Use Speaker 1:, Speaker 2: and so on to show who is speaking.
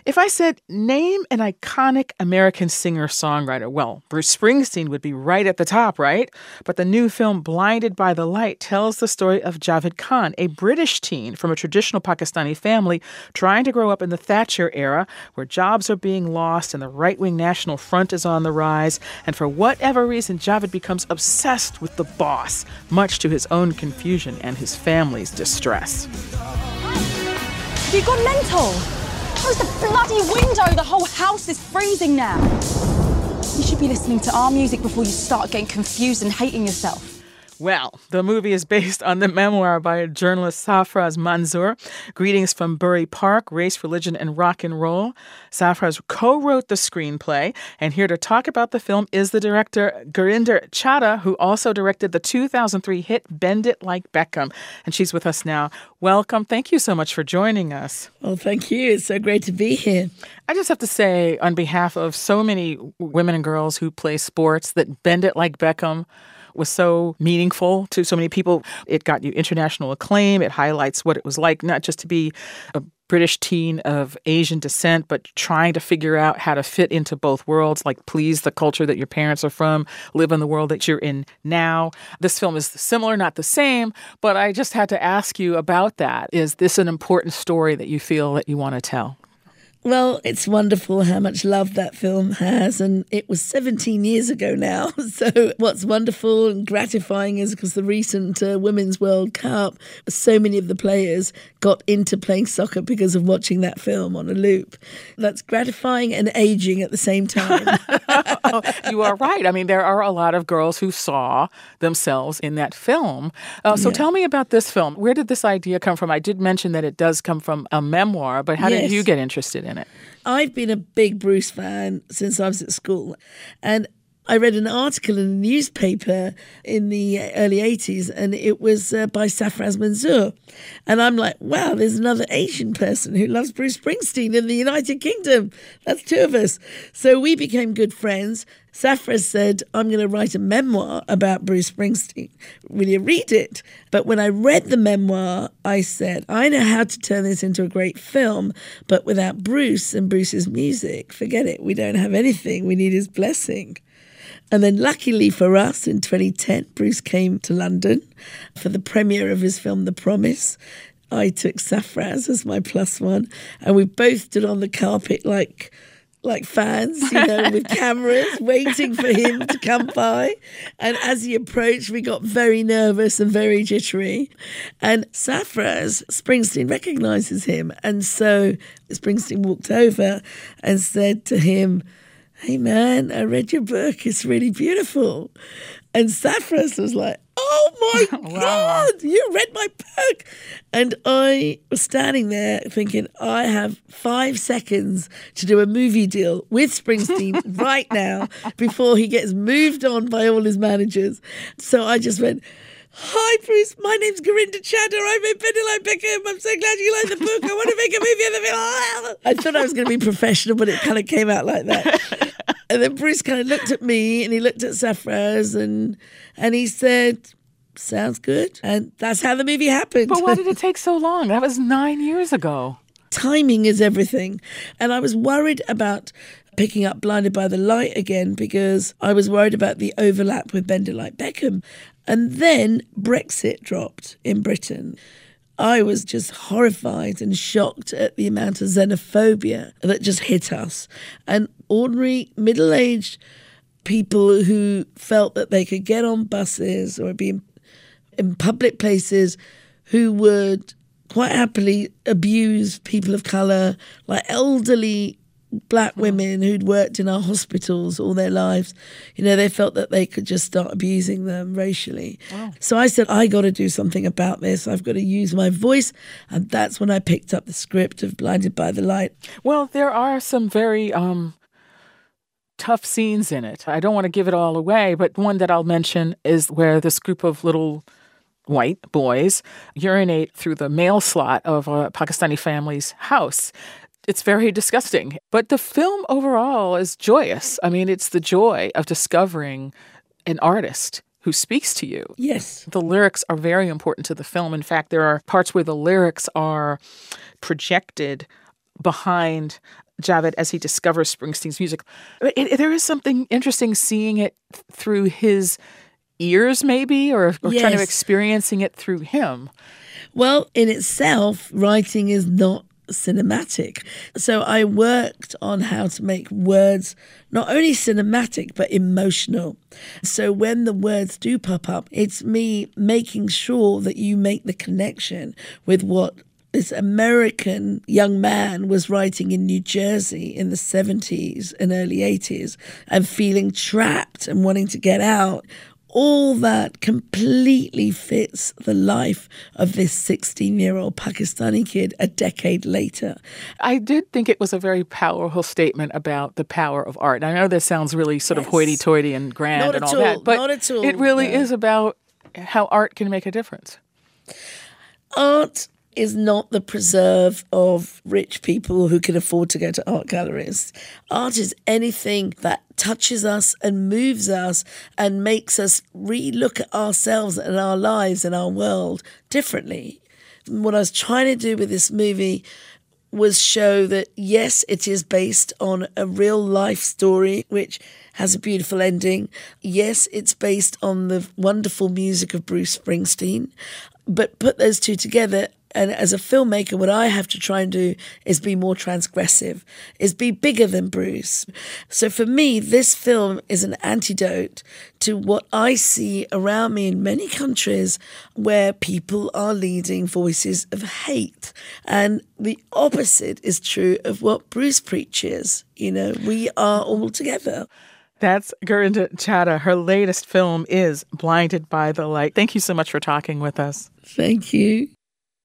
Speaker 1: If I said, name an iconic American singer-songwriter, well, Bruce Springsteen would be right at the top, right? But the new film Blinded by the Light tells the story of Javed Khan, a British teen from a traditional Pakistani family trying to grow up in the Thatcher era, where jobs are being lost and the right-wing National Front is on the rise. And for whatever reason, Javed becomes obsessed with the boss, much to his own confusion and his family's distress.
Speaker 2: Have you gone mental? Close the bloody window! The whole house is freezing now. You should be listening to our music before you start getting confused and hating yourself.
Speaker 1: Well, the movie is based on the memoir by journalist Safraz Manzoor, Greetings from Bury Park, Race, Religion, and Rock and Roll. Safraz co-wrote the screenplay, and here to talk about the film is the director Gurinder Chadha, who also directed the 2003 hit Bend It Like Beckham. And she's with us now. Welcome. Thank you so much for joining us.
Speaker 3: Oh, thank you. It's so great to be here.
Speaker 1: I just have to say, on behalf of so many women and girls who play sports, that Bend It Like Beckham was so meaningful to so many people. It got you international acclaim. It highlights what it was like not just to be a British teen of Asian descent, but trying to figure out how to fit into both worlds, like please the culture that your parents are from, live in the world that you're in now. This film is similar, not the same, but I just had to ask you about that. Is this an important story that you feel that you want to tell?
Speaker 3: Well, it's wonderful how much love that film has, and it was 17 years ago now. So what's wonderful and gratifying is because the recent Women's World Cup, so many of the players got into playing soccer because of watching that film on a loop. That's gratifying and aging at the same time.
Speaker 1: You are right. I mean, there are a lot of girls who saw themselves in that film. So tell me about this film. Where did this idea come from? I did mention that it does come from a memoir, but how did you get interested in it?
Speaker 3: I've been a big Bruce fan since I was at school. And I read an article in a newspaper in the early 80s, and it was by Safraz Manzoor. And I'm like, wow, there's another Asian person who loves Bruce Springsteen in the United Kingdom. That's two of us. So we became good friends. Safraz said, I'm going to write a memoir about Bruce Springsteen. Will you read it? But when I read the memoir, I said, I know how to turn this into a great film, but without Bruce and Bruce's music, forget it. We don't have anything. We need his blessing. And then luckily for us, in 2010, Bruce came to London for the premiere of his film, The Promise. I took Safraz as my plus one, and we both stood on the carpet like fans, with cameras, waiting for him to come by. And as he approached, we got very nervous and very jittery. And Safraz, Springsteen recognises him. And so Springsteen walked over and said to him, hey, man, I read your book. It's really beautiful. And Safraz was like, oh, my God, you read my book. And I was standing there thinking, I have 5 seconds to do a movie deal with Springsteen right now before he gets moved on by all his managers. So I just went, hi, Bruce, my name's Gurinder Chadha. I made Bend It Like Beckham. I'm so glad you like the book. I want to make a movie of the film. I thought I was going to be professional, but it kind of came out like that. And then Bruce kind of looked at me and he looked at Safraz and he said, sounds good. And that's how the movie happened.
Speaker 1: But why did it take so long? That was 9 years ago.
Speaker 3: Timing is everything. And I was worried about picking up Blinded by the Light again because I was worried about the overlap with Bend It Like Beckham. And then Brexit dropped in Britain. I was just horrified and shocked at the amount of xenophobia that just hit us. And ordinary middle-aged people who felt that they could get on buses or be in public places who would quite happily abuse people of colour, like elderly black women who'd worked in our hospitals all their lives. They felt that they could just start abusing them racially. Wow. So I said, I got to do something about this. I've got to use my voice. And that's when I picked up the script of Blinded by the Light.
Speaker 1: Well, there are some very tough scenes in it. I don't want to give it all away, but one that I'll mention is where this group of little white boys urinate through the mail slot of a Pakistani family's house. It's very disgusting. But the film overall is joyous. I mean, it's the joy of discovering an artist who speaks to you.
Speaker 3: Yes.
Speaker 1: The lyrics are very important to the film. In fact, there are parts where the lyrics are projected behind Javed as he discovers Springsteen's music. There is something interesting seeing it through his ears, maybe, or
Speaker 3: Yes.
Speaker 1: kind of experiencing it through him.
Speaker 3: Well, in itself, writing is not cinematic. So I worked on how to make words not only cinematic, but emotional. So when the words do pop up, it's me making sure that you make the connection with what this American young man was writing in New Jersey in the 70s and early 80s and feeling trapped and wanting to get out. All that completely fits the life of this 16-year-old Pakistani kid a decade later.
Speaker 1: I did think it was a very powerful statement about the power of art. I know this sounds really sort of hoity-toity and grand
Speaker 3: Not
Speaker 1: and
Speaker 3: at
Speaker 1: all
Speaker 3: all,
Speaker 1: that, but
Speaker 3: not at all,
Speaker 1: it really
Speaker 3: no.
Speaker 1: is about how art can make a difference.
Speaker 3: Art is not the preserve of rich people who can afford to go to art galleries. Art is anything that touches us and moves us and makes us re-look at ourselves and our lives and our world differently. What I was trying to do with this movie was show that, yes, it is based on a real life story, which has a beautiful ending. Yes, it's based on the wonderful music of Bruce Springsteen. But put those two together, and as a filmmaker, what I have to try and do is be more transgressive, is be bigger than Bruce. So for me, this film is an antidote to what I see around me in many countries where people are leading voices of hate. And the opposite is true of what Bruce preaches. You know, we are all together.
Speaker 1: That's Gurinder Chadha. Her latest film is Blinded by the Light. Thank you so much for talking with us.
Speaker 3: Thank you.